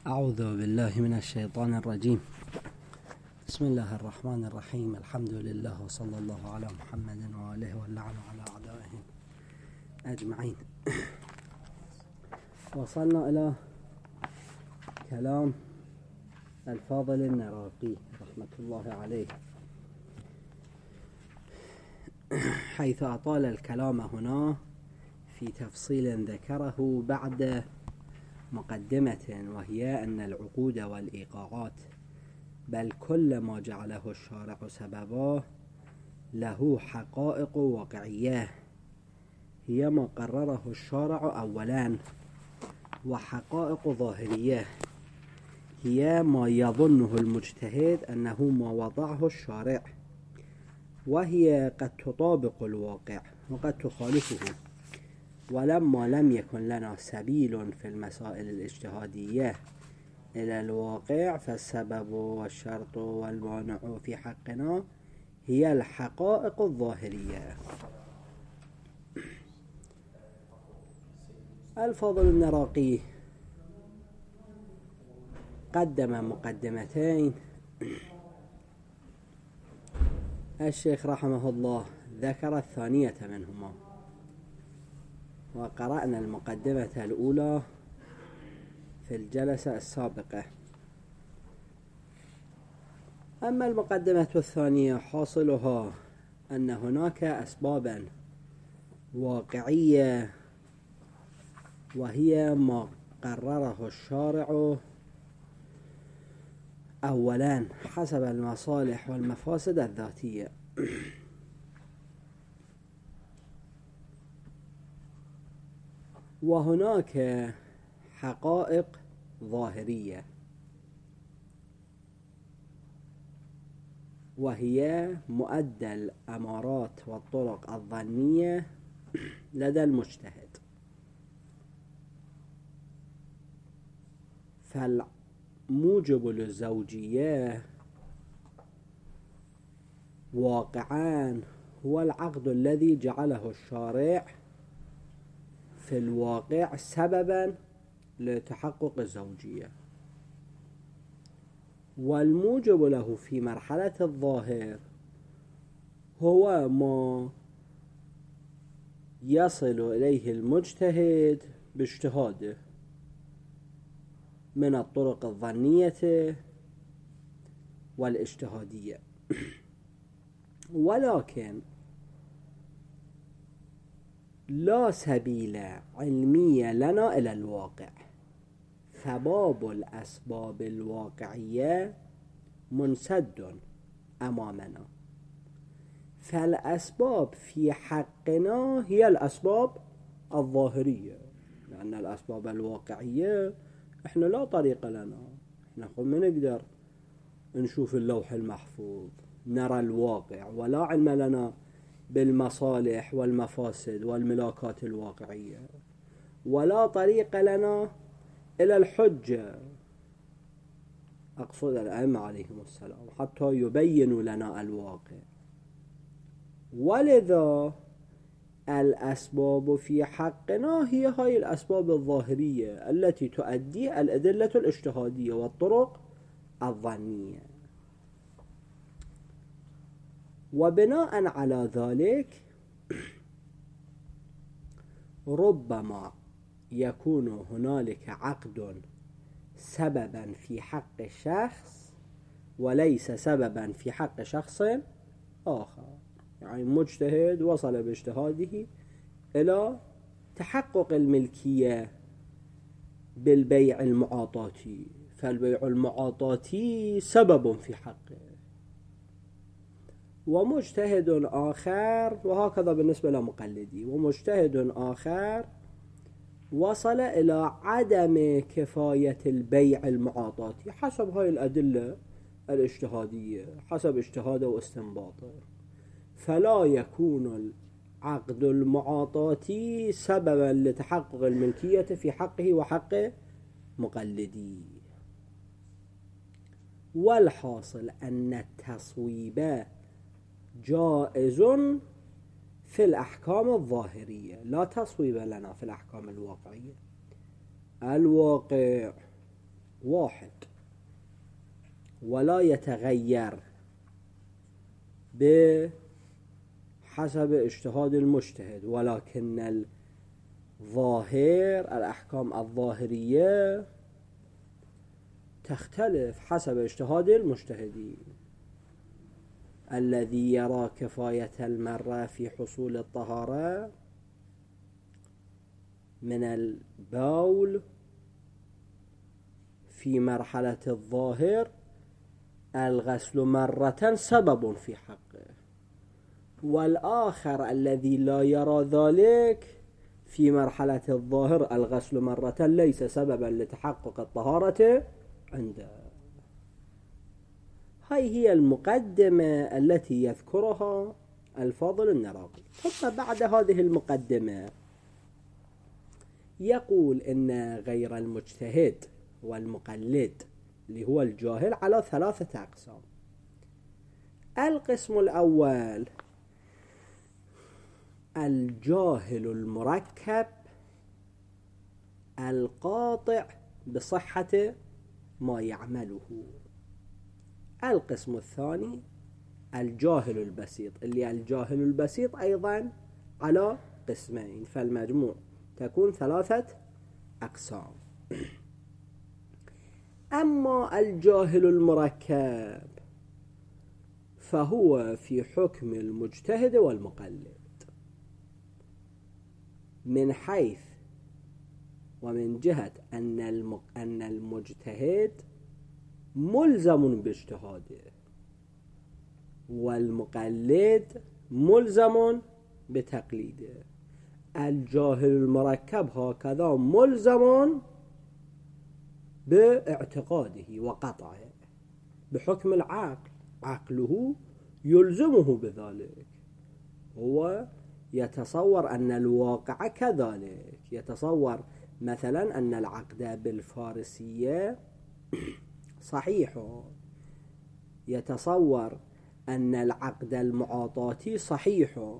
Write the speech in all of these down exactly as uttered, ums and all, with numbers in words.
أعوذ بالله من الشيطان الرجيم. بسم الله الرحمن الرحيم. الحمد لله وصلى الله على محمد وآله واللعن على أعدائهم أجمعين. وصلنا إلى كلام الفاضل النراقي رحمة الله عليه، حيث أطال الكلام هنا في تفصيل ذكره بعد مقدمة، وهي أن العقود والإيقاعات بل كل ما جعله الشارع سببا له حقائق واقعية هي ما قرره الشارع أولا، وحقائق ظاهرية هي ما يظنه المجتهد أنه ما وضعه الشارع، وهي قد تطابق الواقع وقد تخالفه. ولما لم يكن لنا سبيل في المسائل الاجتهادية إلى الواقع، فالسبب والشرط والمانع في حقنا هي الحقائق الظاهرية. الفاضل النراقي قدم مقدمتين، الشيخ رحمه الله ذكر الثانية منهما، وقرأنا المقدمة الأولى في الجلسة السابقة. أما المقدمة الثانية حاصلها أن هناك أسبابا واقعية، وهي ما قرره الشارع أولا حسب المصالح والمفاسد الذاتية، وهناك حقائق ظاهرية وهي مؤدى الأمارات والطرق الظنية لدى المجتهد. فالموجب للزوجية واقعان هو العقد الذي جعله الشارع في الواقع سببا لتحقق الزوجية، والموجب له في مرحلة الظاهر هو ما يصل إليه المجتهد باجتهاده من الطرق الظنية والاجتهادية. ولكن لا سبيل علمي لنا إلى الواقع، فباب الأسباب الواقعية منسد أمامنا، فالأسباب في حقنا هي الأسباب الظاهرية، لأن الأسباب الواقعية إحنا لا طريق لنا، إحنا ما نقدر نشوف اللوح المحفوظ نرى الواقع، ولا علم لنا بالمصالح والمفاسد والملاكات الواقعية، ولا طريق لنا إلى الحجة، أقصد الأئمة عليهم السلام، حتى يبينوا لنا الواقع. ولذا الأسباب في حقنا هي هاي الأسباب الظاهرية التي تؤدي الأدلة الاجتهادية والطرق الظنية. وبناء على ذلك ربما يكون هنالك عقد سببا في حق شخص وليس سببا في حق شخص آخر، يعني مجتهد وصل باجتهاده إلى تحقق الملكية بالبيع المعاطاتي، فالبيع المعاطاتي سبب في حقه، ومجتهد آخر، وهكذا بالنسبة لمقلدي، ومجتهد آخر وصل إلى عدم كفاية البيع المعاطاتي حسب هاي الأدلة الاجتهادية، حسب اجتهاده واستنباطه، فلا يكون العقد المعاطاتي سببا لتحقق الملكية في حقه وحق مقلدي. والحاصل أن التصويب جائز في الأحكام الظاهرية، لا تصويب لنا في الأحكام الواقعية. الواقع واحد ولا يتغير بحسب اجتهاد المجتهد، ولكن الظاهر الأحكام الظاهرية تختلف حسب اجتهاد المجتهدين. الذي يرى كفاية المرة في حصول الطهارة من البول في مرحلة الظاهر الغسل مرة سبب في حقه، والآخر الذي لا يرى ذلك في مرحلة الظاهر الغسل مرة ليس سببا لتحقق الطهارة عنده. هاي هي المقدمة التي يذكرها الفاضل النراقي. ثم بعد هذه المقدمة يقول إن غير المجتهد والمقلد اللي هو الجاهل على ثلاثة أقسام. القسم الأول الجاهل المركب القاطع بصحة ما يعمله. القسم الثاني الجاهل البسيط، اللي الجاهل البسيط أيضا على قسمين، فالمجموع تكون ثلاثة أقسام. أما الجاهل المركب فهو في حكم المجتهد والمقلد، من حيث ومن جهة أن أن المجتهد ملزم باجتهاده والمقلد ملزم بتقليده. الجاهل المركب هكذا ملزم باعتقاده وقطعه بحكم العقل، عقله يلزمه بذلك، هو يتصور أن الواقع كذلك، يتصور مثلا أن العقد بالفارسية صحيح، يتصور أن العقد المعاطاتي صحيح،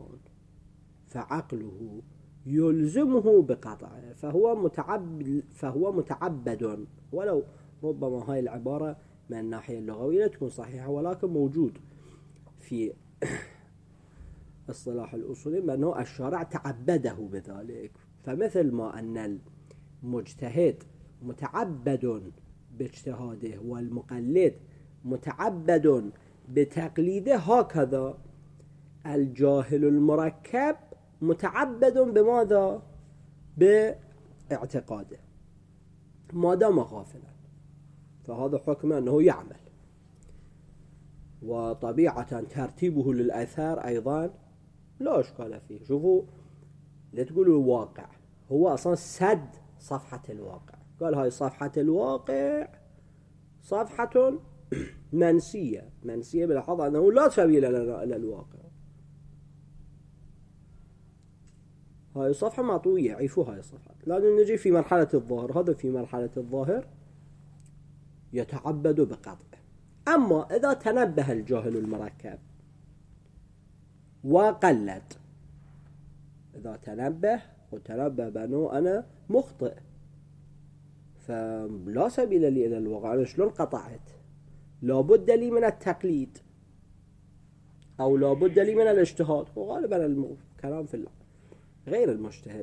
فعقله يلزمه بقطعه، فهو متعبد فهو متعبد، ولو ربما هاي العبارة من الناحية اللغوية تكون صحيحة، ولكن موجود في اصطلاح الأصولي بأنه الشارع تعبده بذلك. فمثل ما أن المجتهد متعبد باجتهاده والمقلد متعبد بتقليده، هكذا الجاهل المركب متعبد بماذا؟ باعتقاده، ما دام غافلا فهذا حكم أنه يعمل. وطبيعة ترتيبه للآثار أيضا لا إشكال فيه. شوفوا، لا تقولوا الواقع، هو أصلا سد صفحة الواقع، قال هاي صفحة الواقع صفحة منسية، منسية بلحظة أنه لا سبيل إلى الواقع، هاي صفحة مطوية، عيفوا هاي الصفحة. لازم نجي في مرحلة الظاهر، هذا في مرحلة الظاهر يتعبد بقطع. أما إذا تنبه الجاهل المركب وقلد، إذا تنبه وتنبه بأنه أنا مخطئ فلا سبيل لي إلى الواقع، أنا شلون قطعت؟ لابد لي من التقليد أو لابد لي من الاجتهاد، وغالبا الكلام في غير المجتهد.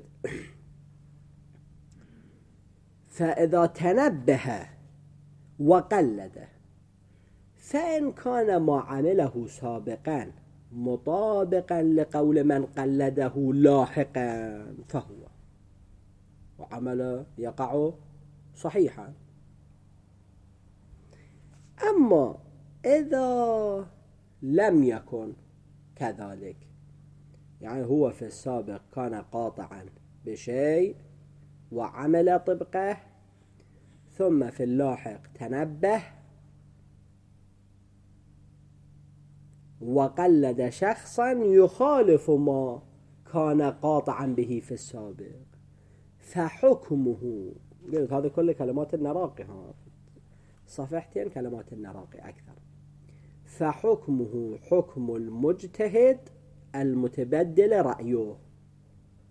فإذا تنبه وقلده، فإن كان ما عمله سابقا مطابقا لقول من قلده لاحقا فهو وعمل يقع صحيحا. أما إذا لم يكن كذلك، يعني هو في السابق كان قاطعا بشيء وعمل طبقه، ثم في اللاحق تنبه وقلد شخصا يخالف ما كان قاطعا به في السابق، فحكمه، هذا كل كلمات النراقي، ها صفحتين كلمات النراقي أكثر، فحكمه حكم المجتهد المتبدل رأيه،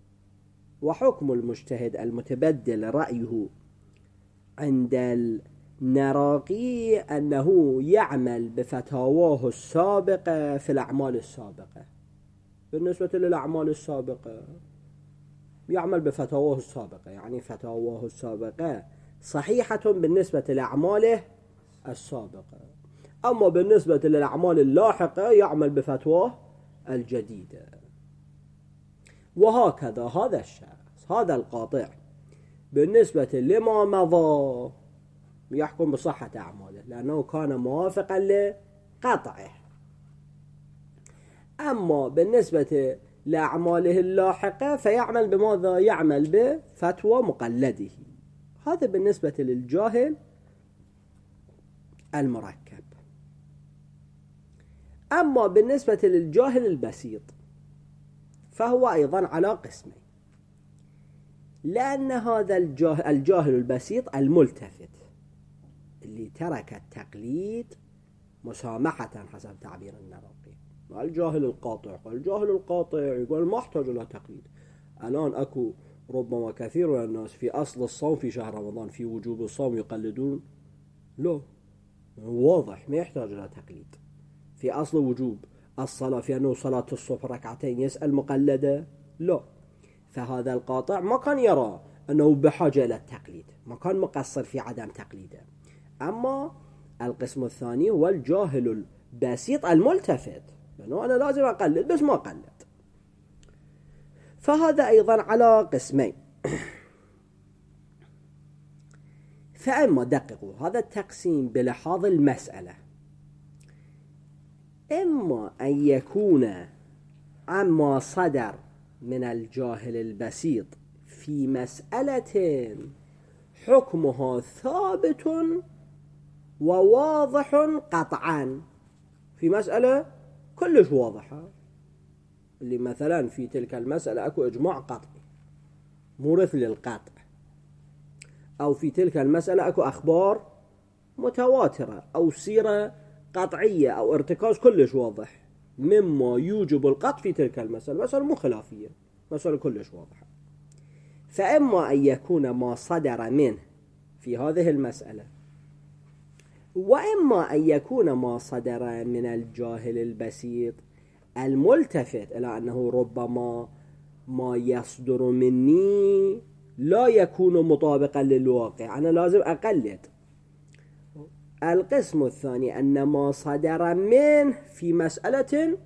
وحكم المجتهد المتبدل رأيه عند نراقي أنه يعمل بفتاواه السابقة في الأعمال السابقة. بالنسبة للأعمال السابقة يعمل بفتاواه السابقة، يعني فتاواه السابقة صحيحة بالنسبة لأعماله السابقة، أما بالنسبة للأعمال اللاحقة يعمل بفتواه الجديدة. وهكذا هذا الشخص، هذا القاطع، بالنسبة لما مضى يحكم بصحة أعماله لأنه كان موافقا لقطعه. أما بالنسبة لأعماله اللاحقة فيعمل بماذا؟ يعمل بفتوى مقلده. هذا بالنسبة للجاهل المركب. أما بالنسبة للجاهل البسيط فهو أيضا على قسمين، لأن هذا الجاهل, الجاهل البسيط الملتفت اللي ترك التقليد مسامحة حسب تعبير النراقي. الجاهل القاطع، الجاهل القاطع يقول ما احتاج إلى تقليد. الآن أكو ربما كثير من الناس في أصل الصوم في شهر رمضان في وجوب الصوم يقلدون، لا، واضح ما يحتاج إلى تقليد. في أصل وجوب الصلاة في أنه صلاة الصبح ركعتين يسأل مقلدة، لا. فهذا القاطع ما كان يرى أنه بحاجة إلى التقليد، ما كان مقصر في عدم تقليده. أما القسم الثاني هو الجاهل البسيط الملتفت، لأنه أنا لازم أقلد بس ما أقلد. فهذا أيضا على قسمين. فأما دققوا هذا التقسيم بلحاظ المسألة، إما أن يكون عما صدر من الجاهل البسيط في مسألة حكمها ثابت وواضح قطعا، في مسألة كلش واضحة، اللي مثلا في تلك المسألة أكو إجماع قطعي مورث للقطع، أو في تلك المسألة أكو أخبار متواترة أو سيرة قطعية أو ارتكاز كلش واضح مما يوجب القطع في تلك المسألة، مسألة مو خلافية، مسألة كلش واضحة. فإما أن يكون ما صدر منه في هذه المسألة، وإما أن يكون ما صدر من الجاهل البسيط الملتفت إلى أنه ربما ما يصدر مني لا يكون مطابقا للواقع، أنا لازم أقلد. القسم الثاني أن ما صدر منه في مسألة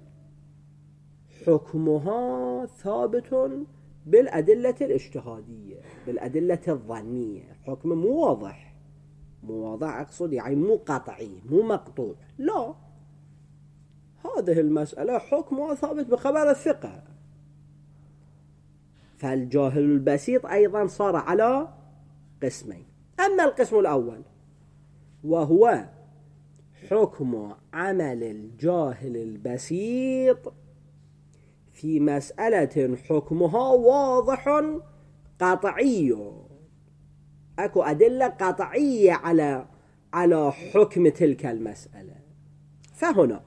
حكمها ثابت بالأدلة الاجتهادية، بالأدلة الظنية، حكم مو واضح، مو واضح أقصد يعني مو قطعي مو مقطوع، لا، هذه المسألة حكمها ثابت بخبر الثقة. فالجاهل البسيط أيضا صار على قسمين. أما القسم الأول وهو حكم عمل الجاهل البسيط في مسألة حكمها واضح قطعي، أكو أدلة قطعية على على حكم تلك المسألة. فهنا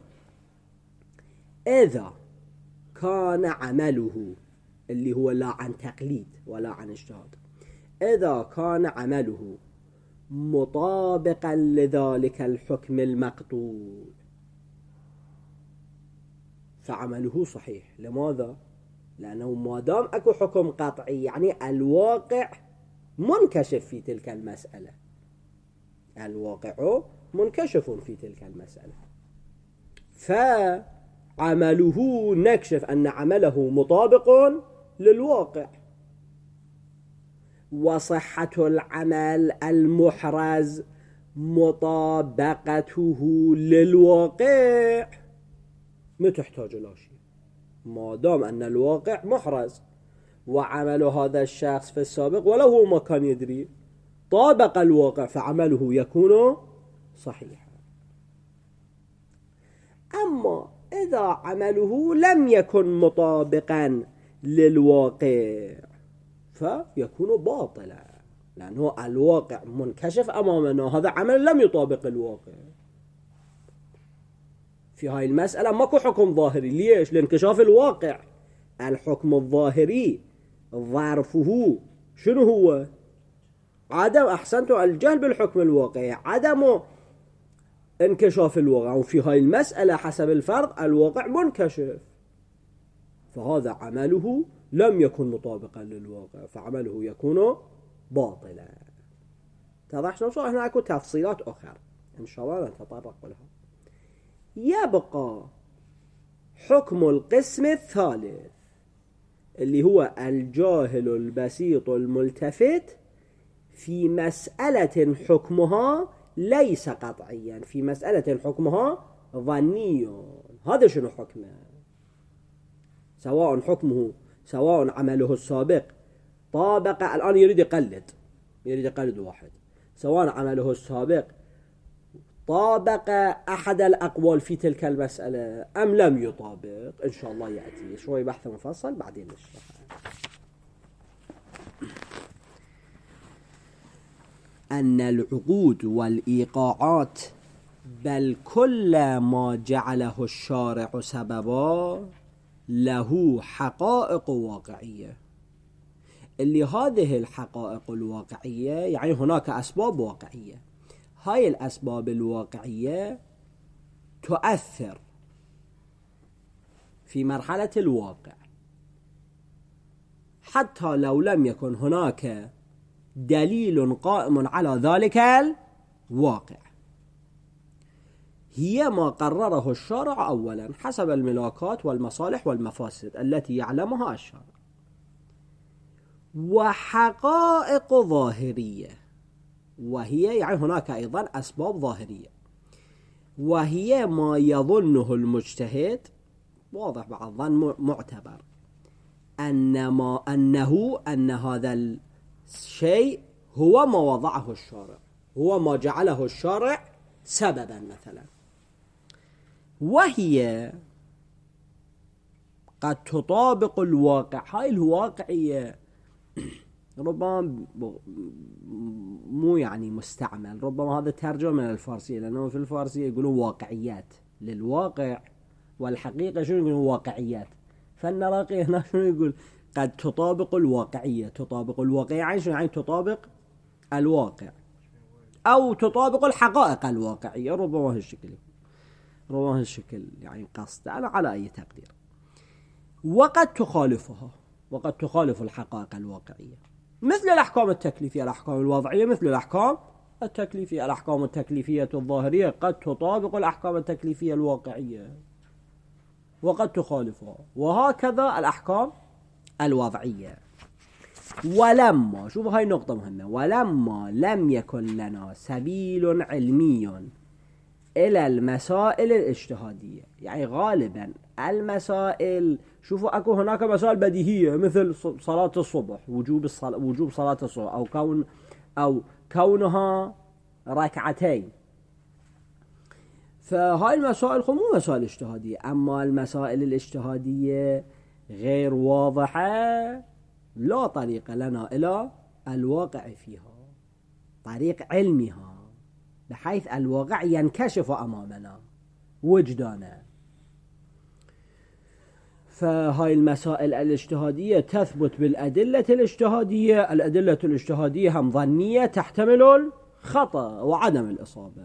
إذا كان عمله اللي هو لا عن تقليد ولا عن اجتهاد، إذا كان عمله مطابقا لذلك الحكم المقطوع فعمله صحيح. لماذا؟ لأنه ما دام أكو حكم قطعي يعني الواقع منكشف في تلك المسألة، الواقع منكشف في تلك المسألة، فعمله نكشف أن عمله مطابق للواقع. وصحة العمل المحرز مطابقته للواقع ما تحتاج إلى شيء، ما دام أن الواقع محرز وعمل هذا الشخص في السابق ولو هو ما كان يدري طابق الواقع فعمله يكون صحيحا. أما إذا عمله لم يكن مطابقا للواقع فيكون باطلا، لأنه الواقع منكشف أمامنا، هذا عمل لم يطابق الواقع. في هاي المسألة ماكو حكم ظاهري، ليش؟ لانكشاف الواقع. الحكم الظاهري ظرفه شنو هو؟ عدم أحسنت الجهل بالحكم الواقعي، عدم انكشاف الواقع، وفي هاي المسألة حسب الفرض الواقع منكشف، فهذا عمله لم يكن مطابقا للواقع، فعمله يكون باطلا. اتضح شلون؟ احنا اكو تفصيلات اخرى ان شاء الله نتطرق لها. يبقى حكم القسم الثالث اللي هو الجاهل البسيط الملتفت في مسألة حكمها ليس قطعيا، في مسألة حكمها ظني. هذا شنو حكمه؟ سواء حكمه سواء عمله السابق طابق، الآن يريد يقلد يريد يقلد واحد، سواء عمله السابق طابق أحد الأقوال في تلك المسألة أم لم يطابق. إن شاء الله يأتي شوي بحث مفصل بعدين نشرح. أن العقود والإيقاعات بل كل ما جعله الشارع سببا له حقائق واقعية. اللي هذه الحقائق الواقعية يعني هناك أسباب واقعية، هاي الأسباب الواقعية تؤثر في مرحلة الواقع حتى لو لم يكن هناك دليل قائم على ذلك الواقع. هي ما قرره الشارع أولا حسب الملاكات والمصالح والمفاسد التي يعلمها الشارع، وحقائق ظاهرية، وهي يعني هناك أيضا أسباب ظاهرية، وهي ما يظنه المجتهد واضح بعض الظن معتبر أن ما أنه أن هذا الشيء هو ما وضعه الشارع، هو ما جعله الشارع سببا مثلا، وهي قد تطابق الواقع. هاي الواقعية ربما مو يعني مستعمل، ربما هذا ترجمة من الفارسية، لأنه في الفارسية يقولون واقعيات للواقع، والحقيقة شنو يقولون واقعيات. فالنراقي هنا شنو يقول؟ قد تطابق الواقعية. تطابق الواقعية يعني شنو؟ يعني تطابق الواقع أو تطابق الحقائق الواقعية، ربما هالشكل ربما هالشكل يعني قصد على على أي تقدير. وقد تخالفها، وقد تخالف الحقائق الواقعية، مثل الأحكام التكليفية، الأحكام الوضعية مثل الأحكام التكليفية. الأحكام التكليفية الظاهرية قد تطابق الأحكام التكليفية الواقعية وقد تخالفها، وهكذا الأحكام الوضعية. ولما، شوف هاي نقطة مهمة، ولما لم يكن لنا سبيل علمي إلى المسائل الاجتهادية، يعني غالبا المسائل، شوفوا أكو هناك مسائل بديهية مثل صلاة الصبح، وجوب الصلاة، وجوب صلاة الصبح، أو كون أو كونها ركعتين، فهاي المسائل مو مسائل اجتهادية. أما المسائل الاجتهادية غير واضحة، لا طريق لنا إلى الواقع فيها، طريق علمها بحيث الواقع ينكشف أمامنا وجدانا. فهاي المسائل الاجتهادية تثبت بالأدلة الاجتهادية، الأدلة الاجتهادية هم ظنية تحتمل الخطأ وعدم الإصابة.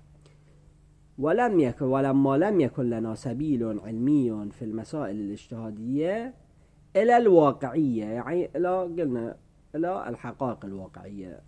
ولم يكن ولما لم يكن لنا سبيل علمي في المسائل الاجتهادية إلى الواقعية، يعني إلى قلنا إلى الحقائق الواقعية.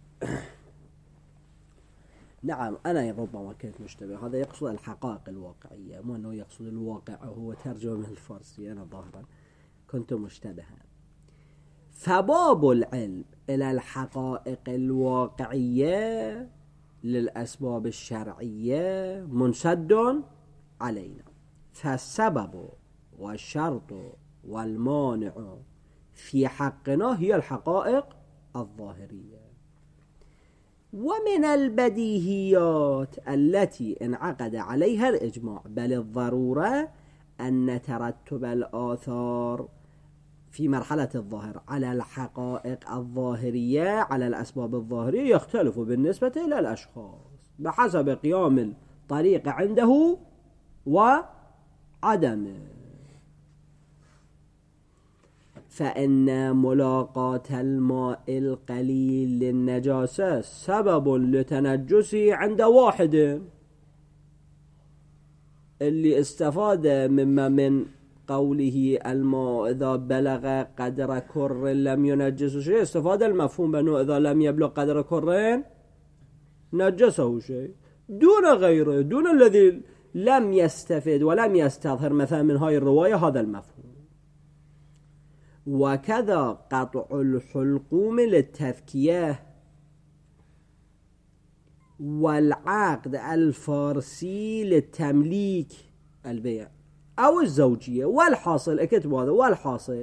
نعم أنا ربما كنت مشتبه، هذا يقصد الحقائق الواقعية مو أنه يقصد الواقع، هو ترجمة من الفارسي، أنا ظاهرا كنت مشتبها. فباب العلم إلى الحقائق الواقعية للأسباب الشرعية منسد علينا، فالسبب والشرط والمانع في حقنا هي الحقائق الظاهرية. ومن البديهيات التي انعقد عليها الإجماع بل الضرورة أن ترتب الآثار في مرحلة الظاهر على الحقائق الظاهرية على الأسباب الظاهرية يختلف بالنسبة إلى الأشخاص بحسب قيام الطريق عنده وعدمه. فإن ملاقاة الماء القليل للنجاسة سبب لتنجسه عند واحد. اللي استفاد مما من قوله الماء إذا بلغ قدر كر لم ينجسه شيء، استفاد المفهوم بأنه إذا لم يبلغ قدر كر نجسه شيء دون غيره، دون الذي لم يستفد ولم يستظهر مثلا من هاي الرواية هذا المفهوم. وكذا قطع الحلقوم للتذكية والعقد الفارسي للتمليك البيع أو الزوجية. والحاصل اكتب هذا، والحاصل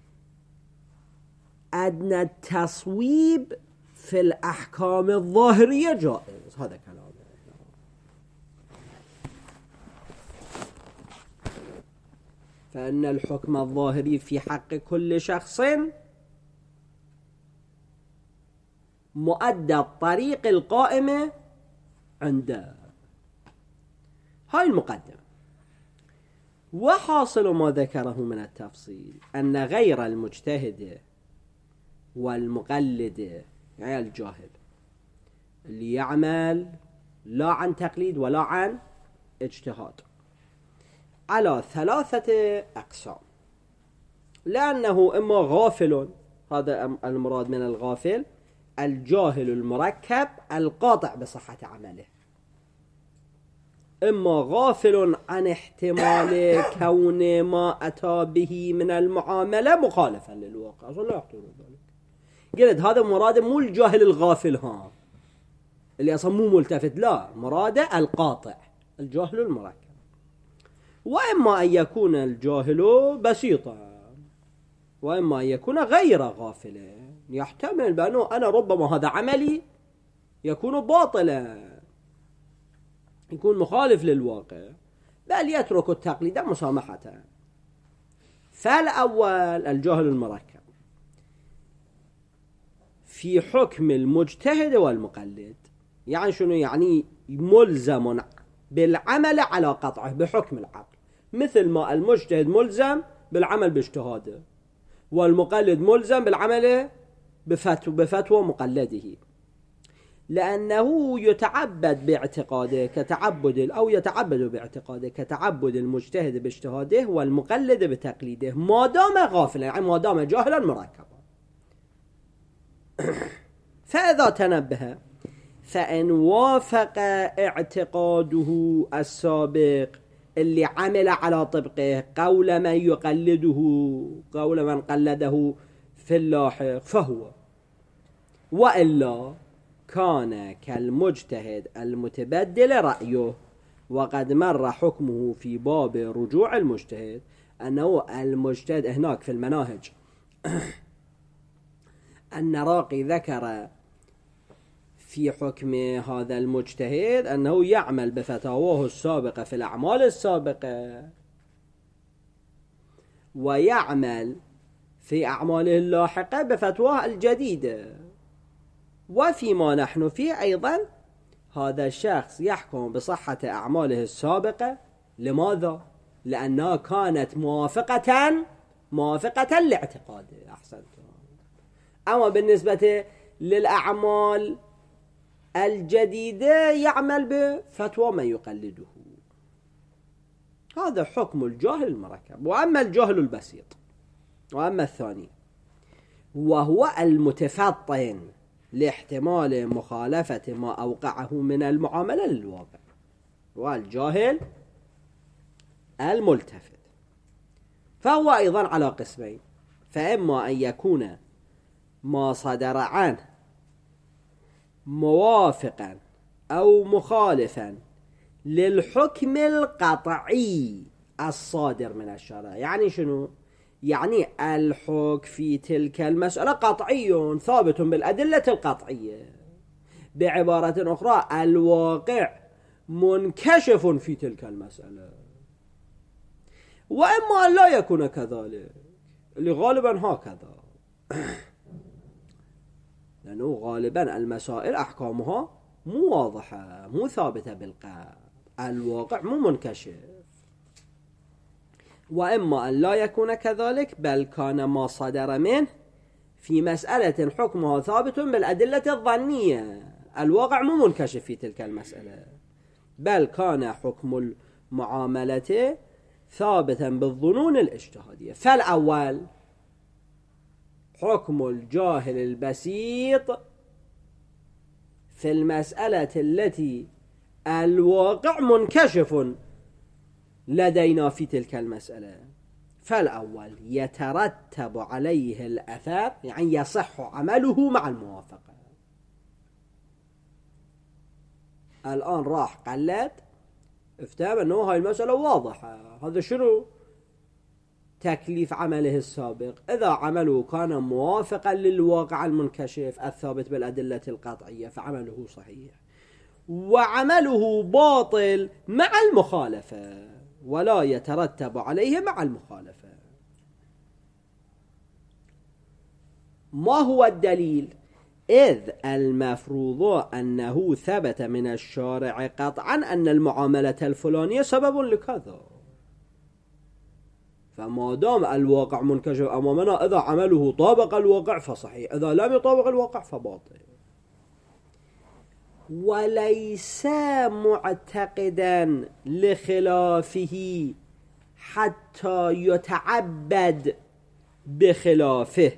أن التصويب في الأحكام الظاهرية جائز. هذا كلام. فإن الحكم الظاهري في حق كل شخص مؤدى الطريق القائمة عنده. هاي المقدمة. وحاصل ما ذكره من التفصيل أن غير المجتهد والمقلد، يعني الجاهل اللي يعمل لا عن تقليد ولا عن اجتهاد، على ثلاثة أقسام. لأنه إما غافل، هذا المراد من الغافل الجاهل المركب القاطع بصحة عمله، إما غافل عن احتمال كون ما أتى به من المعاملة مخالفا للواقع. أصلا لا يحتمل ذلك. قلت هذا مراد مو الجاهل الغافل ها اللي أصلا مو ملتفت، لا، مراد القاطع الجاهل المركب. وإما أن يكون الجاهل بسيطا، وإما أن يكون غير غافل، يحتمل بأنه أنا ربما هذا عملي يكون باطلا، يكون مخالف للواقع، بل يترك التقليد مسامحة. فالأول الجاهل المركب في حكم المجتهد والمقلد، يعني شنو؟ يعني ملزم بالعمل على قطعه بحكم العقل، مثل ما المجتهد ملزم بالعمل باجتهاده، والمقلد ملزم بالعمل بفتو بفتوى مقلده، لأنه يتعبد باعتقاده كتعبد أو يتعبد باعتقاده كتعبد المجتهد باجتهاده والمقلد بتقليده، ما دام غافلا، يعني ما دام جاهلا مركبا. فإذا تنبه فإن وافق اعتقاده السابق اللي عمل على طبقه قول من يقلده قول من قلده في اللاحق فهو، وإلا كان كالمجتهد المتبدل رأيه. وقد مر حكمه في باب رجوع المجتهد أنه المجتهد هناك في المناهج النراقي ذكر في حكم هذا المجتهد أنه يعمل بفتاواه السابقة في الأعمال السابقة، ويعمل في أعماله اللاحقة بفتواه الجديدة. وفيما نحن فيه أيضا هذا الشخص يحكم بصحة أعماله السابقة. لماذا؟ لأنها كانت موافقة موافقة لاعتقاده. أحسنت. أما بالنسبة للأعمال الجديدة يعمل بفتوى من يقلده. هذا حكم الجاهل المركب. وأما الجاهل البسيط، وأما الثاني وهو المتفطن لاحتمال مخالفة ما أوقعه من المعاملة للواقع، والجاهل الملتفت، فهو أيضا على قسمين. فإما أن يكون ما صدر عنه موافقا أو مخالفا للحكم القطعي الصادر من الشرع. يعني شنو؟ يعني الحكم في تلك المسألة قطعي ثابت بالأدلة القطعية. بعبارة أخرى الواقع منكشف في تلك المسألة. وإما أن لا يكون كذلك، اللي غالبا هكذا، لأنه غالبا المسائل أحكامها مو واضحة، مو ثابتة بالقلب، الواقع مو منكشف. وإما أن لا يكون كذلك بل كان ما صدر منه في مسألة حكمها ثابت بالأدلة الظنية، الواقع مو منكشف في تلك المسألة، بل كان حكم المعاملة ثابتا بالظنون الاجتهادية. فالأول حكم الجاهل البسيط في المسألة التي الواقع منكشف لدينا في تلك المسألة، فالأول يترتب عليه الأثر، يعني يصح عمله مع الموافقة. الآن راح قلد افتهم أنه هاي المسألة واضحة، هذا شنو تكليف عمله السابق؟ إذا عمله كان موافقا للواقع المنكشف الثابت بالأدلة القطعية فعمله صحيح، وعمله باطل مع المخالفة ولا يترتب عليه مع المخالفة. ما هو الدليل؟ إذ المفروض أنه ثبت من الشارع قطعا أن المعاملة الفلانية سبب لكذا، فما دام الواقع منكشف أمامنا إذا عمله طابق الواقع فصحيح، إذا لم يطابق الواقع فباطل. وليس معتقدا لخلافه حتى يتعبد بخلافه.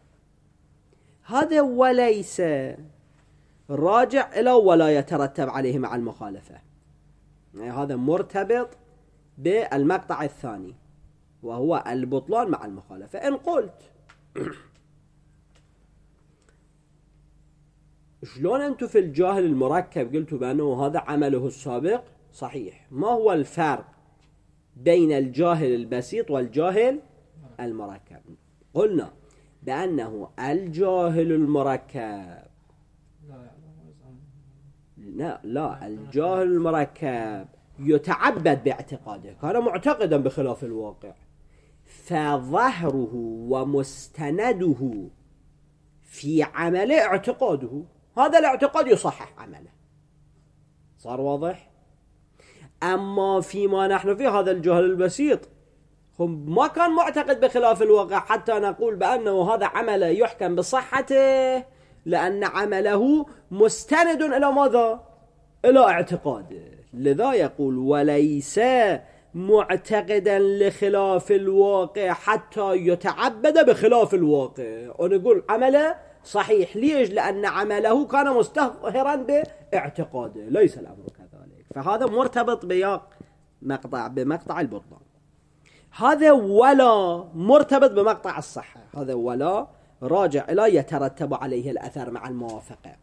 هذا وليس راجع إلى ولا يترتب عليه مع المخالفة، يعني هذا مرتبط بالمقطع الثاني وهو البطلان مع المخالفة. إن قلت شلون أنتم في الجاهل المركب قلتوا بأنه هذا عمله السابق صحيح، ما هو الفرق بين الجاهل البسيط والجاهل المركب؟ قلنا بأنه الجاهل المركب لا لا الجاهل المركب يتعبد باعتقاده، كان معتقدا بخلاف الواقع، فظهره ومستنده في عمله اعتقاده، هذا الاعتقاد يصحح عمله. صار واضح؟ أما فيما نحن فيه هذا الجهل البسيط ما كان معتقد بخلاف الواقع حتى نقول بأنه هذا عمله يحكم بصحته، لأن عمله مستند إلى ماذا؟ إلى اعتقاده. لذا يقول وليس معتقدا لخلاف الواقع حتى يتعبد بخلاف الواقع، ونقول عمله صحيح. ليش؟ لأن عمله كان مستظهرا باعتقاده، ليس الأمر كذلك. فهذا مرتبط بياق مقطع بمقطع البطلان. هذا ولا مرتبط بمقطع الصحة، هذا ولا راجع إلى يترتب عليه الأثر مع الموافقة.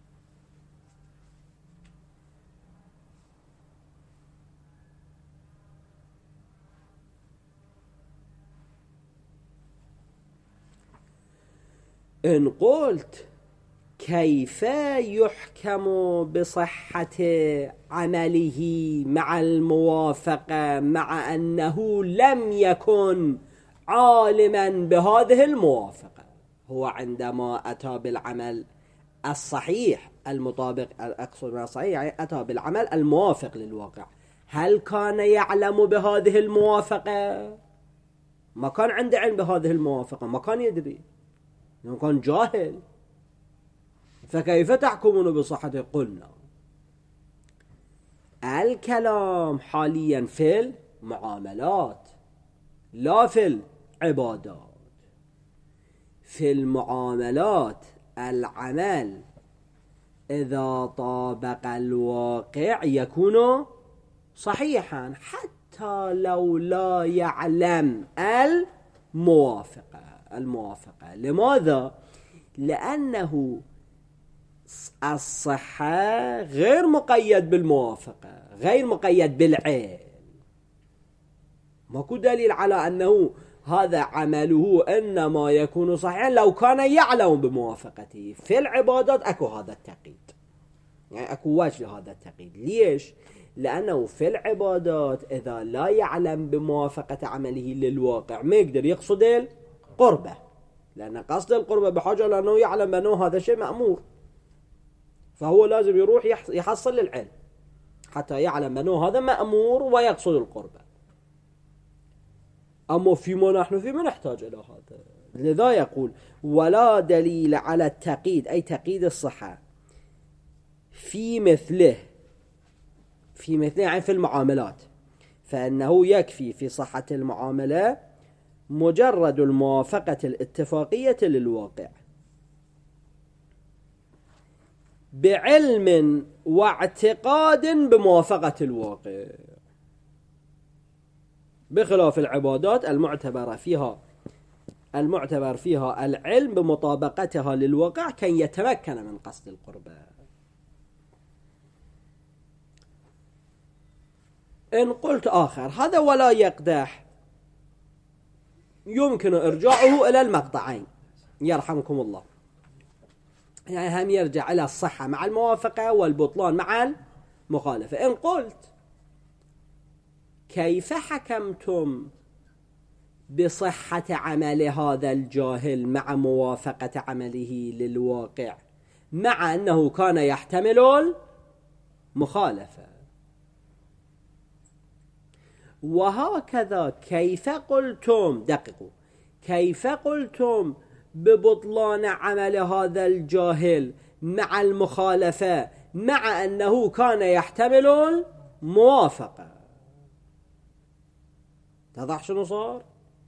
إن قلت كيف يحكم بصحة عمله مع الموافقة مع أنه لم يكن عالما بهذه الموافقة؟ هو عندما أتى بالعمل الصحيح المطابق، أقصد ما صحيح يعني أتى بالعمل الموافق للواقع، هل كان يعلم بهذه الموافقة؟ ما كان عنده علم بهذه الموافقة، ما كان يدري، لأنه كان جاهل. فكيف تحكمون بصحته؟ قلنا الكلام حاليا في المعاملات لا في العبادات. في المعاملات العمل إذا طابق الواقع يكون صحيحا حتى لو لا يعلم الموافقة. الموافقة لماذا؟ لأنه الصحة غير مقيد بالموافقة، غير مقيد بالعلم. ماكو دليل على أنه هذا عمله إنما يكون صحيحا لو كان يعلم بموافقته. في العبادات أكو هذا التقييد، يعني أكو وجه لهذا التقييد. ليش؟ لأنه في العبادات إذا لا يعلم بموافقة عمله للواقع ما يقدر يقصد القربة، لأن قصد القربة بحاجة لأنه يعلم بأنه هذا شيء مأمور، فهو لازم يروح يحصل العلم حتى يعلم أنه هذا مأمور ويقصد القربة. أما فيما نحن فيه ما نحتاج إلى هذا. لذا يقول ولا دليل على التقييد أي تقييد الصحة في مثله في مثله يعني في المعاملات، فإنه يكفي في صحة المعاملة مجرد الموافقة الاتفاقية للواقع بعلم واعتقاد بموافقة الواقع، بخلاف العبادات المعتبر فيها المعتبر فيها العلم بمطابقتها للواقع كي يتمكن من قصد القربة. إن قلت آخر هذا ولا يقدح يمكن إرجاعه إلى المقطعين يرحمكم الله، يعني هم يرجع إلى الصحة مع الموافقة والبطلان مع المخالفة. إن قلت كيف حكمتم بصحة عمل هذا الجاهل مع موافقة عمله للواقع مع أنه كان يحتمل المخالفة؟ وهكذا كيف قلتم دققوا كيف قلتم ببطلان عمل هذا الجاهل مع المخالفة مع أنه كان يحتمل الموافقة؟ تضح شنو صار؟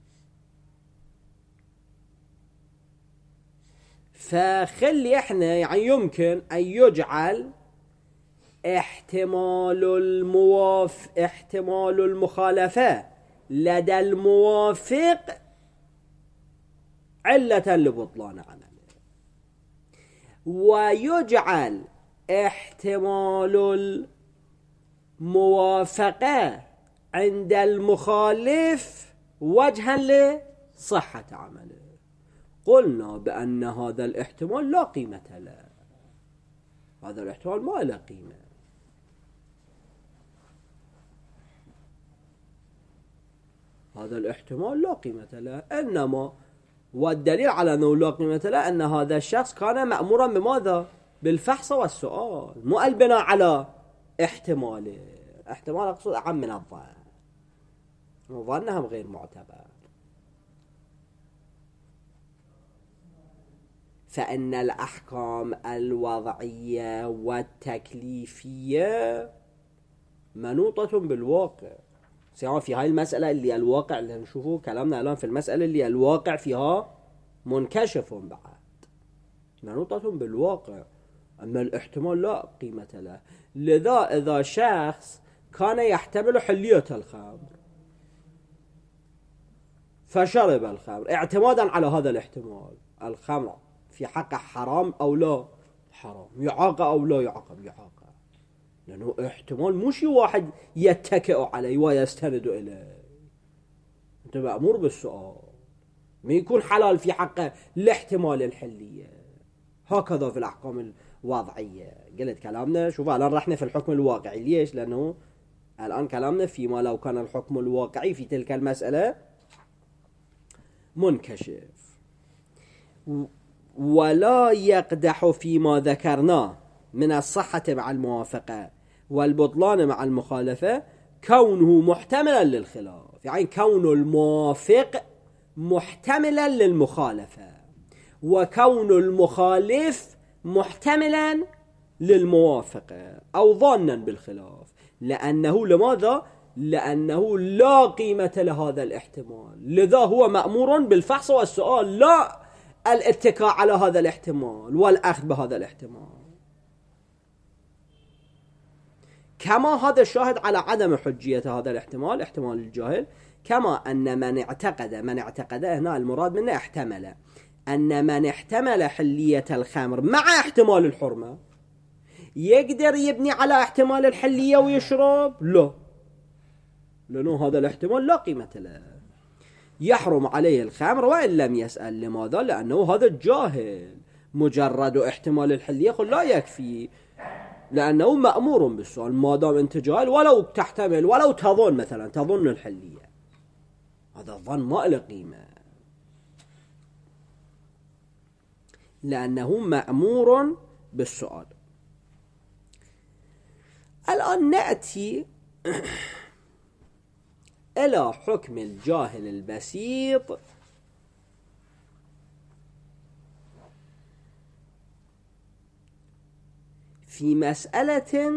فخلي احنا يعني يمكن أن يجعل احتمال المواف احتمال المخالفة لدى الموافق علة لبطلان عمله، ويجعل احتمال الموافقة عند المخالف وجها لصحة عمله. قلنا بأن هذا الاحتمال لا قيمة له، هذا الاحتمال ما له قيمة. هذا الاحتمال لا قيمة له، إنما والدليل على أنه لا قيمة له أن هذا الشخص كان مأمورا بماذا؟ بالفحص والسؤال، مو البناء على احتماله. احتمال أقصد أعم من الظن، وظنهم غير معتبر. فإن الأحكام الوضعية والتكليفية منوطة بالواقع، سواء في هاي المسألة اللي الواقع اللي نشوفه كلامنا الآن في المسألة اللي الواقع فيها منكشف بعد منوطة بالواقع، أما الاحتمال لا قيمة له. لذا إذا شخص كان يحتمل حلية الخمر فشرب الخمر اعتمادا على هذا الاحتمال، الخمر في حقه حرام أو لا حرام، يعاقب أو لا يعاقب يعاقب، لأنه احتمال مو شيء واحد يتكئ عليه ويستند إليه. أنت مأمور بالسؤال، ما يكون حلال في حقه الاحتمال الحلية. هكذا في الأحكام الوضعية. قلت كلامنا شوف الآن رحنا في الحكم الواقعي. ليش؟ لأنه الآن كلامنا فيما لو كان الحكم الواقعي في تلك المسألة منكشف. ولا يقدح فيما ذكرناه من الصحة مع الموافقة والبطلان مع المخالفة كونه محتملا للخلاف، يعني كون الموافق محتملا للمخالفة وكون المخالف محتملا للموافقة أو ظانا بالخلاف، لأنه لماذا؟ لأنه لا قيمة لهذا الاحتمال، لذا هو مأمور بالفحص والسؤال، لا الاتكاء على هذا الاحتمال والأخذ بهذا الاحتمال. كما هذا الشاهد على عدم حجية هذا الاحتمال، احتمال الجاهل، كما أن من اعتقد من اعتقد هنا المراد منه احتمل أن من احتمل حلية الخمر مع احتمال الحرمة يقدر يبني على احتمال الحلية ويشرب؟ لا، لأنه هذا الاحتمال لا قيمة له، يحرم عليه الخمر وإن لم يسأل. لماذا؟ لأنه هذا الجاهل مجرد احتمال الحلية قل لا يكفي، لأنه مأمور بالسؤال ما دام أنت جاهل ولو تحتمل ولو تظن مثلا تظن الحلية، هذا الظن ما له قيمة لأنه مأمور بالسؤال. الآن نأتي إلى حكم الجاهل البسيط في مسألة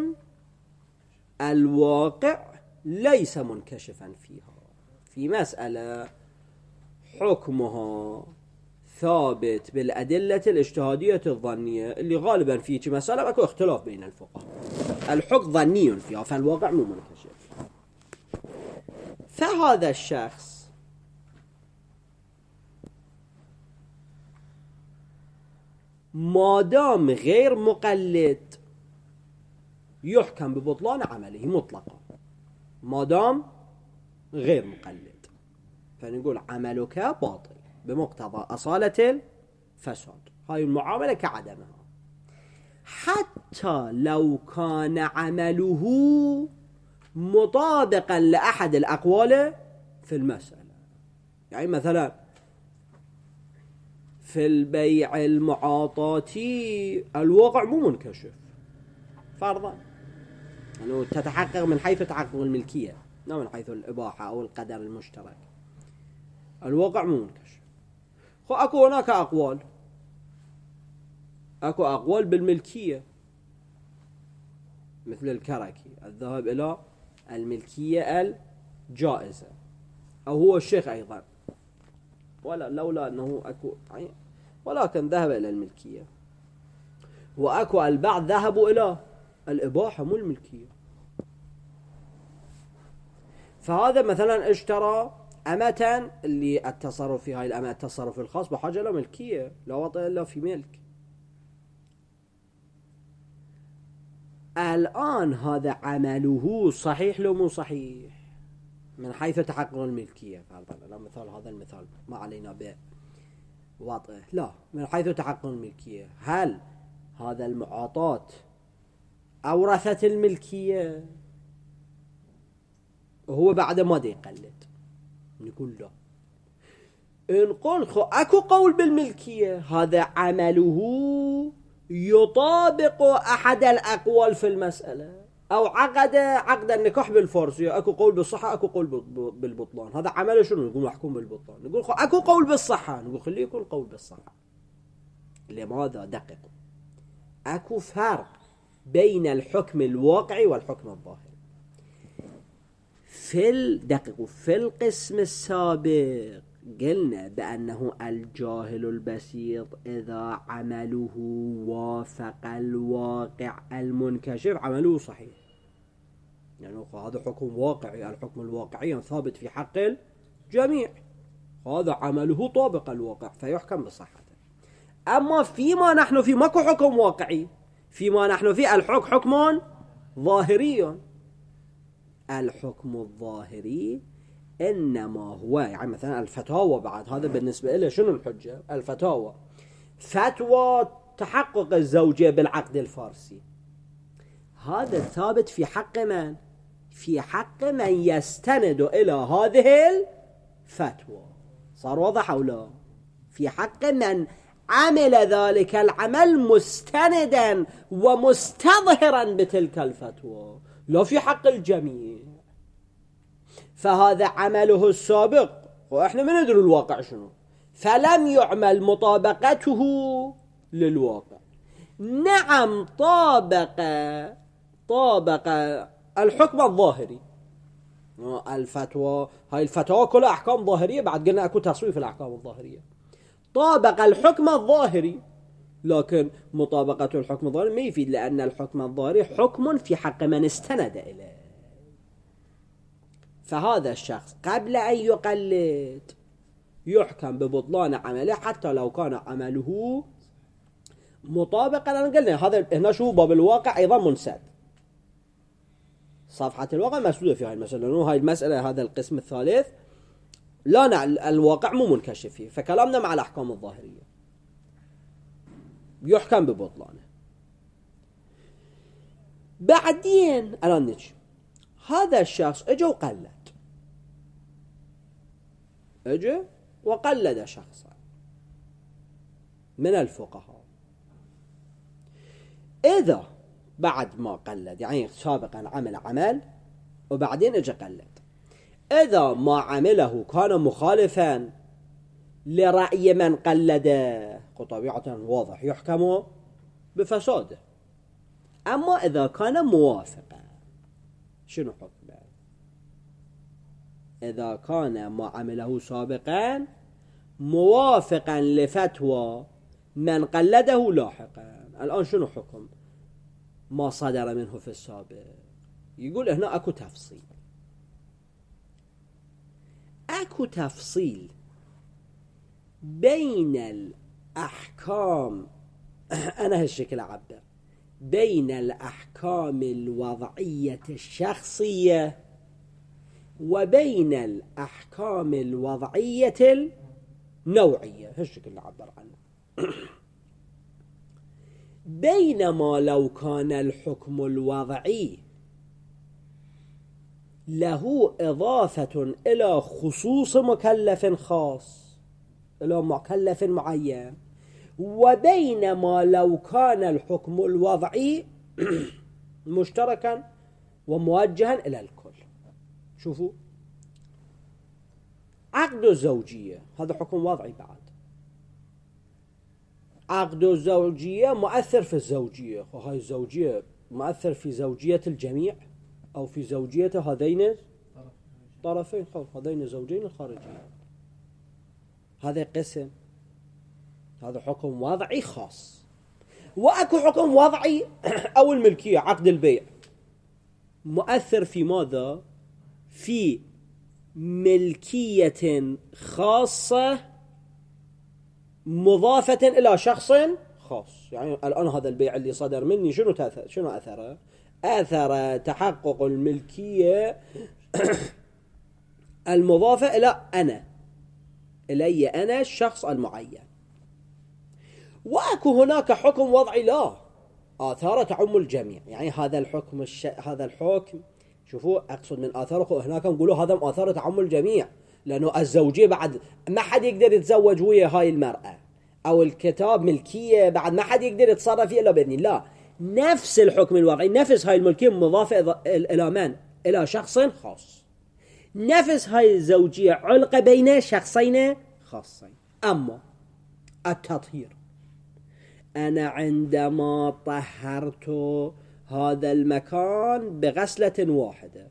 الواقع ليس منكشفا فيها، في مسألة حكمها ثابت بالأدلة الاجتهادية الظنية اللي غالبا في مسألة اكو اختلاف بين الفقهاء، الحكم ظني فيها فالواقع مو منكشف. فهذا الشخص ما دام غير مقلد يحكم ببطلان عمله مطلقا، ما دام غير مقلد فنقول عملك باطل بمقتضى أصالة الفساد، هاي المعاملة كعدمها، حتى لو كان عمله مطابقا لأحد الأقوال في المسألة. يعني مثلا في البيع المعاطاتي الواقع مو منكشف فرضا، يعني تتحقق من حيث تحقق الملكية لا من حيث الإباحة أو القدر المشترك، الواقع مو منكشف. خو أكو هناك أقوال، أكو أقوال بالملكية مثل الكركي الذهاب إلى الملكية الجائزة، أو هو الشيخ أيضا ولا لولا أنه أكو ولكن ذهب إلى الملكية، وأكو البعض ذهبوا إلى الإباحة مو الملكية. فهذا مثلا اشترى أمة اللي التصرف في هاي الأمة التصرف الخاص بحاجة إلى ملكية لا وطئ إلا في ملك. الآن هذا عمله صحيح لو مو صحيح من حيث تحقق الملكية فرضا، لا مثال هذا المثال ما علينا به وطئ، لا من حيث تحقق الملكية هل هذا المعاطاة أورثت الملكية وهو بعد ما دي يقلد؟ نقول لا. نقول خو أكو قول بالملكية هذا عمله يطابق أحد الأقوال في المسألة، أو عقد عقد النكاح بالفرضية أكو قول بالصحة أكو قول بالبطلان، هذا عمله شنو؟ نقول محكوم بالبطلان. نقول خو أكو قول بالصحة، نقول خليه يكون قول بالصحة. لماذا؟ دققوا، أكو فرق بين الحكم الواقعي والحكم الظاهري. في الدقيق في القسم السابق قلنا بأنه الجاهل البسيط إذا عمله وافق الواقع المنكشف عمله صحيح، يعني هذا حكم واقعي، الحكم الواقعي ثابت في حق الجميع، هذا عمله طابق الواقع فيحكم بصحته. أما فيما نحن في ماكو حكم واقعي، فيما نحن في الحكم حكم ظاهري. الحكم الظاهري إنما هو يعني مثلا الفتاوى، بعد هذا بالنسبة إليه شنو الحجة؟ الفتاوى فتوى تحقق الزوجية بالعقد الفارسي، هذا ثابت في حق من؟ في حق من يستند إلى هذه الفتوى. صار واضح أو لا؟ في حق من عمل ذلك العمل مستندا ومستظهرا بتلك الفتوى، لا في حق الجميع. فهذا عمله السابق وإحنا ما ندري الواقع شنو، فلم يعمل مطابقته للواقع. نعم طابق طابق الحكم الظاهري، الفتوى هاي الفتوى كلها أحكام ظاهرية، بعد قلنا أكو تصويف الأحكام الظاهرية، طابق الحكم الظاهري، لكن مطابقة الحكم الظاهري ما يفيد، لأن الحكم الظاهري حكم في حق من استند إليه. فهذا الشخص قبل أن يقلد يحكم ببطلان عمله حتى لو كان عمله مطابقا. أنا قلنا هذا هنا شو باب الواقع أيضا منسد، صفحة الواقع مسدودة في هاي المسألة، لأنه هاي المسألة هذا القسم الثالث لا نعل الواقع مو منكشف فيه، فكلامنا مع الأحكام الظاهرية يحكم ببطلانه. بعدين الآن نجي هذا الشخص اجا وقلد، اجا وقلد شخصا من الفقهاء. إذا بعد ما قلد يعني سابقا عمل عمل وبعدين اجا قلد، إذا ما عمله كان مخالفا لرأي من قلده طبيعة واضح يحكم بفساده. أما إذا كان موافقا شنو حكمه؟ إذا كان ما عمله سابقا موافقا لفتوى من قلده لاحقا، الآن شنو حكم ما صدر منه في السابق؟ يقول هنا أكو تفصيل أكو تفصيل بين الأحكام أنا هالشكل أعبر بين الأحكام الوضعية الشخصية وبين الأحكام الوضعية النوعية، هالشكل أعبر عنه. بينما لو كان الحكم الوضعي له إضافة إلى خصوص مكلف خاص إلى مكلف معين، وبينما لو كان الحكم الوضعي مشتركا وموجها إلى الكل. شوفوا عقد الزوجية هذا حكم وضعي، بعد عقد الزوجية مؤثر في الزوجية، وهاي الزوجية مؤثر في زوجية الجميع أو في زوجية هذين طرفين، هذين الزوجين الخارجيين. هذا قسم، هذا حكم وضعي خاص. وأكو حكم وضعي أو الملكية، عقد البيع مؤثر في ماذا؟ في ملكية خاصة مضافة إلى شخص خاص. يعني الآن هذا البيع اللي صدر مني شنو تأثر؟ شنو أثره؟ أثر تحقق الملكية المضافة إلى أنا إلي أنا الشخص المعين. وأكو هناك حكم وضعي لا آثار تعم الجميع. يعني هذا الحكم الش... هذا الحكم شوفوا أقصد من آثاره، هناك نقولوا هذا آثار تعم الجميع، لأنه الزوجية بعد ما حد يقدر يتزوج ويا هاي المرأة، أو الكتاب ملكية بعد ما حد يقدر يتصرف فيه إلا بإذن الله. نفس الحكم الوضعي، نفس هاي الملكية مضافة إلى من؟ إلى شخص خاص. نفس هاي الزوجية علقة بين شخصين خاصين. أما التطهير، أنا عندما طهرت هذا المكان بغسلة واحدة،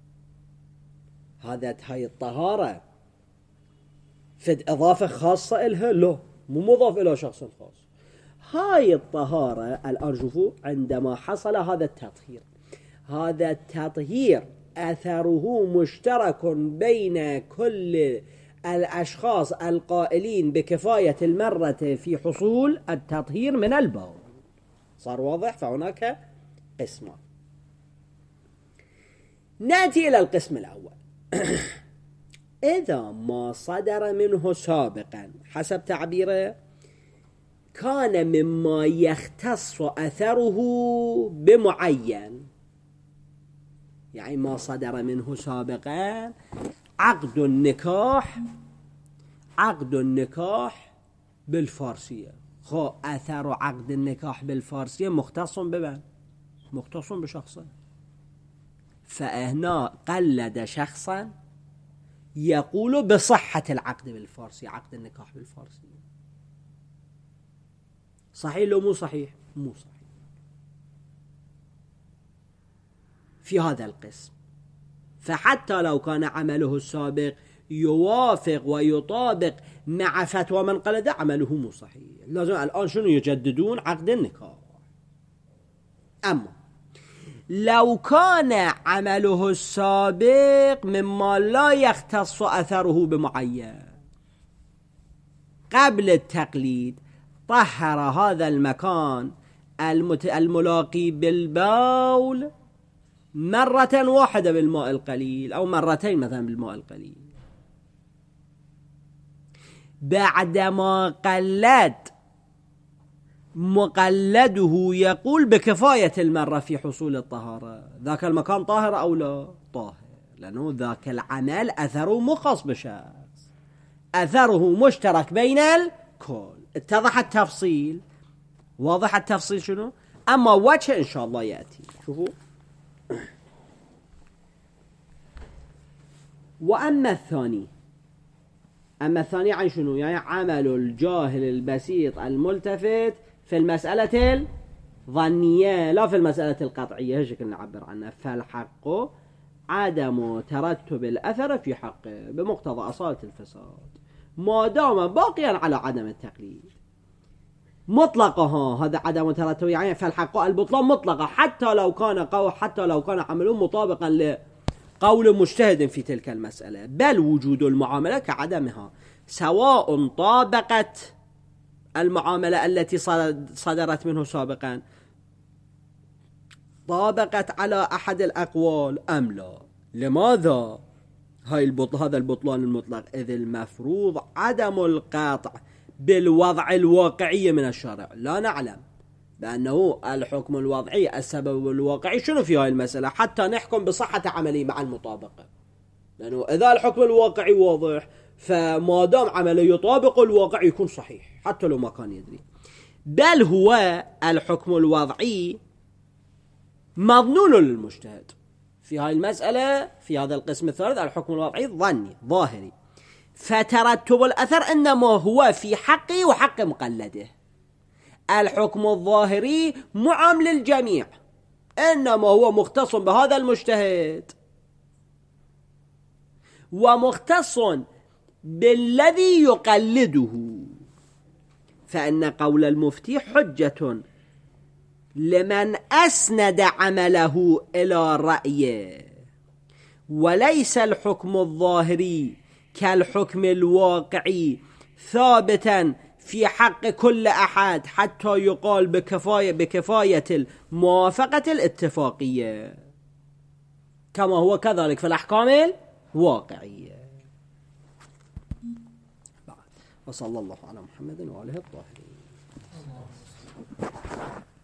هذا هاي الطهارة فد إضافة خاصة إلها؟ لا، مو مضاف إلى شخص خاص. هاي الطهارة الآن شوفوا عندما حصل هذا التطهير، هذا التطهير أثره مشترك بين كل الأشخاص القائلين بكفاية المرة في حصول التطهير من البول. صار واضح؟ فهناك قسمان. نأتي إلى القسم الأول. إذا ما صدر منه سابقا حسب تعبيره كان مما يختص أثره بمعين، يعني ما صدر منه سابقا عقد النكاح، عقد النكاح بالفارسية، خو أثر عقد النكاح بالفارسية مختص بمن؟ مختص بشخصا. فهنا قلد شخصا يقول بصحة العقد بالفارسية، عقد النكاح بالفارسية. صحيح لو مو صحيح؟ مو صحيح في هذا القسم. فحتى لو كان عمله السابق يوافق ويطابق مع فتوى من قلد، عمله مو صحيح. لازم الآن شنو يجددون؟ عقد النكاح. أما لو كان عمله السابق مما لا يختص أثره بمعين، قبل التقليد طهر هذا المكان الملاقي بالبول مرة واحدة بالماء القليل أو مرتين مثلا بالماء القليل، بعدما قلد مقلده يقول بكفاية المرة في حصول الطهارة، ذاك المكان طاهر أو لا طاهر، لأنه ذاك العمل أثره مخص بشخص، أثره مشترك بين الكل. اتضح التفصيل؟ واضح التفصيل شنو؟ أما وجه إن شاء الله يأتي. شوفوا وأما الثاني أما الثاني عن شنو؟ يعني عمل الجاهل البسيط الملتفت في المسألة الظنية لا في المسألة القطعية، هيك نعبر عنها. فالحق عدم ترتب الأثر في حقه بمقتضى أصالة الفساد ما دام باقيا على عدم التقليد مطلقة. هذا عدم ترتب يعني فالحق البطلان مطلقة حتى لو كان قول حتى لو كان عمله مطابقا لقول مجتهد في تلك المسألة، بل وجود المعاملة كعدمها، سواء طابقت المعاملة التي صدرت منه سابقا طابقت على أحد الأقوال أم لا. لماذا؟ هاي البطل هذا البطلان المطلق إذ المفروض عدم القاطع بالوضع الواقعي من الشرع. لا نعلم بأنه الحكم الوضعي السبب الواقعي شنو في هاي المسألة حتى نحكم بصحة عملي مع المطابقة، لأنه إذا الحكم الواقعي واضح فما دام عمله يطابق الواقع يكون صحيح حتى لو ما كان يدري. بل هو الحكم الوضعي مظنون للمجتهد في هاي المسألة. في هذا القسم الثالث الحكم الوضعي ظني ظاهري، فترتب الأثر إنما هو في حقه وحق مقلده. الحكم الظاهري معام للجميع إنما هو مختص بهذا المجتهد ومختص بالذي يقلده. فإن قول المفتي حجة لمن أسند عمله إلى رأيه، وليس الحكم الظاهري كالحكم الواقعي ثابتا في حق كل أحد حتى يقال بكفاية, بكفاية الموافقة الاتفاقية، كما هو كذلك في الأحكام الواقعية. وصلى الله على محمد وآله الطاهرين.